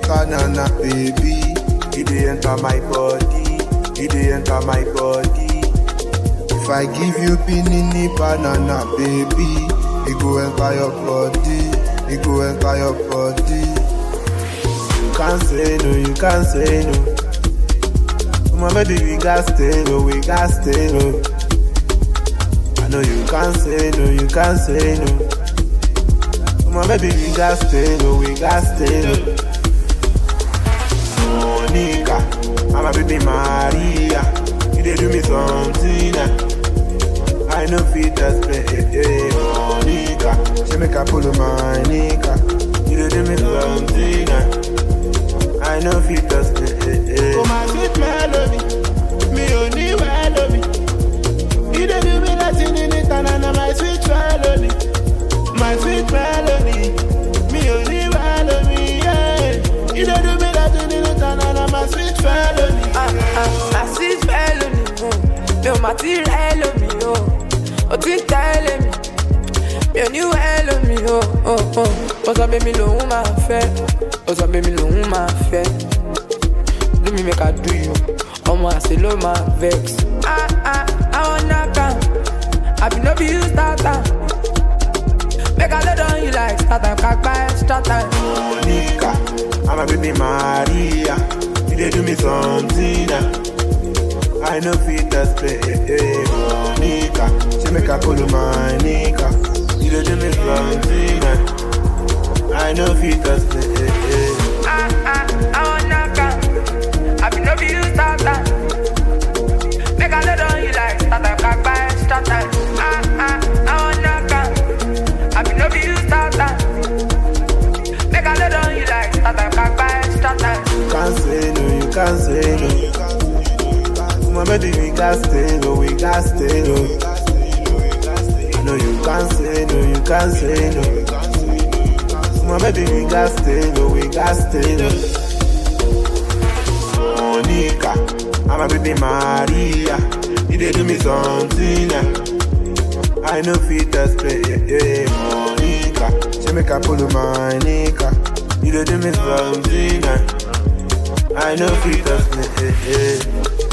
banana, baby. You dey enter my body, you dey enter my body. If I give you pinini banana, baby, it go enter your body, it go enter your body. You can't say no, you can't say no. My baby, we got stay no, we got stay no. I know you can't say no, you can't say no. My baby, we got stay no, we got stay no. Monica, I'm a baby Maria. You dey do me something. I know fit just play. Monica, she make a pull of my nika. You dey do me something. I know fit just play. Oh my sweet melody, me only well me. You dey do me nothing in it, and my sweet melody, my sweet melody. Me only well me, yeah. You dey do me nothing in it, and my sweet melody. My sweet melody, me o material me, o ti tell me. Me only well me, o sọ pé mi lòun máa fẹ́, o sọ pé mi lòun máa fẹ́. Do me make I do you, ọmọ àṣẹ ló máa vex. I wanna come, I be no be you start time. Make I lay down you like start time, kakpa extra time. Monica, I'm a baby Maria. You dey do me something. I know fit just play. Monica, she make a pull my nika. You dey do me something. I know fit just play. I wanna come, I be no be you start time. Make I lay down you like start time, kakpa extra time. I wanna come, I be no be you start time. Make I lay down you like start time, kakpa extra time. You can't say no, you can't say no. My baby, we got stay no, we got stay no. No, you can't say no, you can't say no. My baby, we got stay no, we got stay no. Monica, I'm a baby Maria. You dey do me something. I know fit just play. Monica, she make a pull my nika. You dey do me something. I know fit just play.